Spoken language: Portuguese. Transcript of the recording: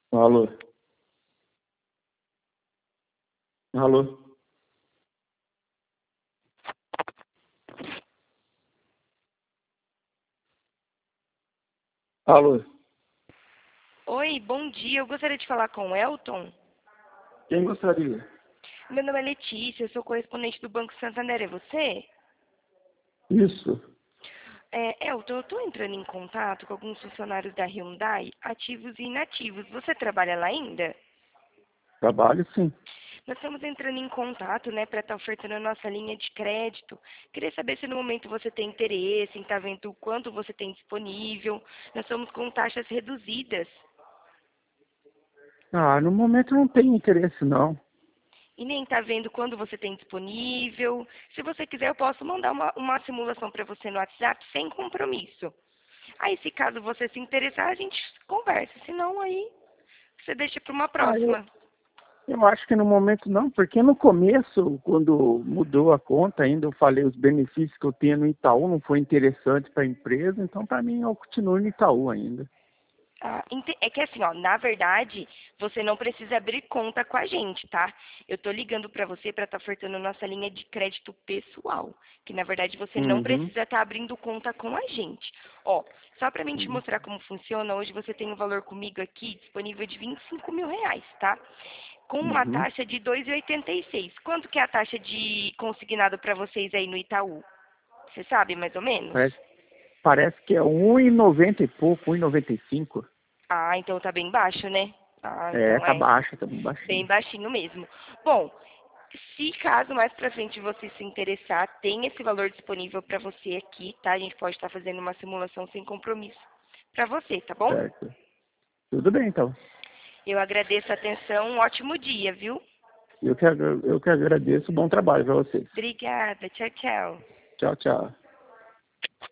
Alô? Alô? Alô? Oi, bom dia. Eu gostaria de falar com o Elton. Quem gostaria? Meu nome é Letícia, eu sou correspondente do Banco Santander. É você? Isso. Elton, eu estou entrando em contato com alguns funcionários da Hyundai, ativos e inativos. Você trabalha lá ainda? Trabalho sim. Nós estamos entrando em contato, né, para estar ofertando a nossa linha de crédito. Queria saber se no momento você tem interesse em estar vendo o quanto você tem disponível. Nós estamos com taxas reduzidas. Ah, no momento não tenho interesse não. E nem está vendo quando você tem disponível. Se você quiser, eu posso mandar uma simulação para você no WhatsApp sem compromisso. Aí, se caso você se interessar, a gente conversa. Se não, aí você deixa para uma Ah, próxima. eu acho que no momento não, porque no começo, quando mudou a conta, ainda eu falei os benefícios que eu tinha no Itaú, não foi interessante para a empresa, então para mim eu continuo no Itaú ainda. É que assim, ó, na verdade, você não precisa abrir conta com a gente, tá? Eu tô ligando para você para estar ofertando nossa linha de crédito pessoal, que na verdade você não Uhum. precisa estar abrindo conta com a gente. Ó, só para mim te Uhum. mostrar como funciona, hoje você tem um valor comigo aqui disponível de R$ 25.000, tá? Com uma Uhum. taxa de 2,86. Quanto que é a taxa de consignado para vocês aí no Itaú? Você sabe mais ou menos? Parece, parece que é 1,90 e pouco, 1,95. Ah, então tá bem baixo, né? Ah, É, então tá é baixa, tá bem bem baixinho. baixinho mesmo. Bom, se caso mais pra frente você se interessar, tem esse valor disponível para você aqui, tá? A gente pode estar fazendo uma simulação sem compromisso para você, tá bom? Certo. Tudo bem, então. Eu agradeço a atenção, um ótimo dia, viu? Eu que agradeço. Bom trabalho para vocês. Obrigada, tchau, tchau. Tchau, tchau.